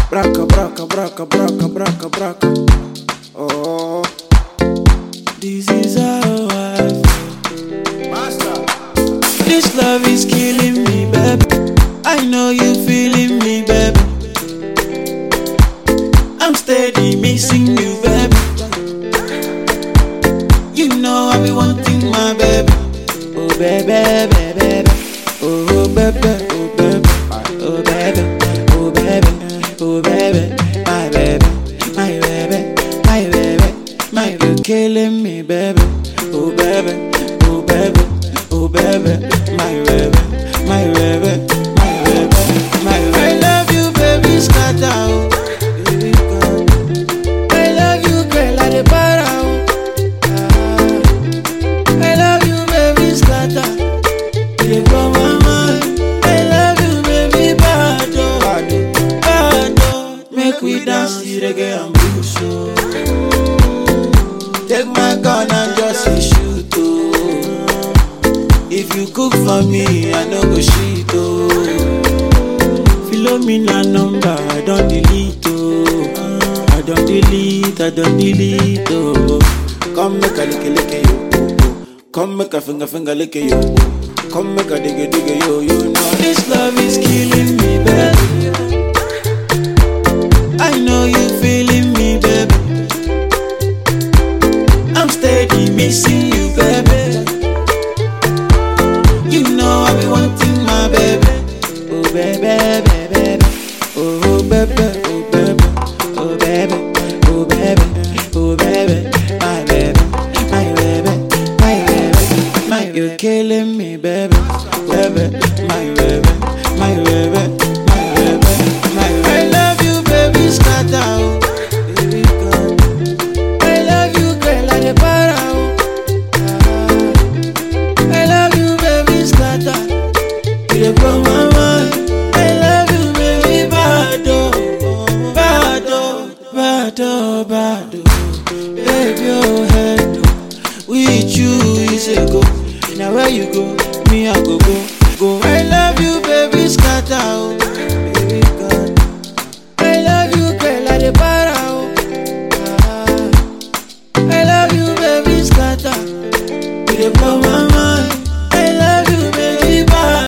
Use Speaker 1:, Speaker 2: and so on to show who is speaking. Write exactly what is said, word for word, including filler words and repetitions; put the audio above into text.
Speaker 1: Braca, braca, braca, braca, braca, braca. Oh, this is how I feel. Master. This love is killing me, baby. I know you feeling me, baby. I'm steady missing you, baby. You know I be wanting my baby. Oh, baby, baby, baby. Oh, baby, oh, baby. Oh, baby, oh, baby. Oh, baby, my baby. My baby, my baby. My baby, killing me, baby. Oh, baby, oh, baby. Oh, baby, my baby. My baby, my baby. My baby. I love you, baby, scatter. Oh. I love you, girl, I dey para. Oh. I love you, baby, scatter. You dey blow my mind. I love you, baby, bad oh, bad oh. Make we dance the reggae and blues oh. Take my gun and just say shoot oh. If you cook for me, I no go shit oh. Philomena number, I don't delete oh. I don't delete, I don't delete oh. Come make a lick lick yo oh, oh. Come make a finger finger lick yo oh. Come make a digga digga yo. You know this love is killing me, baby. I know you feeling me, baby. I'm steady missing you, baby. You know I be wanting my baby. Oh baby, baby, baby. Oh baby, oh baby. Oh baby, oh baby. Oh baby, my baby. My baby, my baby. My you're killing me, baby. Baby, my baby. My baby, my baby. My baby. I love you, baby, scatter. Oh. Baby, God. I love you, girl, I dey para. Oh. I love you, baby, scatter. You dey blow my mind. I love you, baby, bad oh, bad oh, bad oh, bad oh. Baby, oh, head oh. With you is a go. Now where you go, me I go go, go. I love you, baby, scatter oh.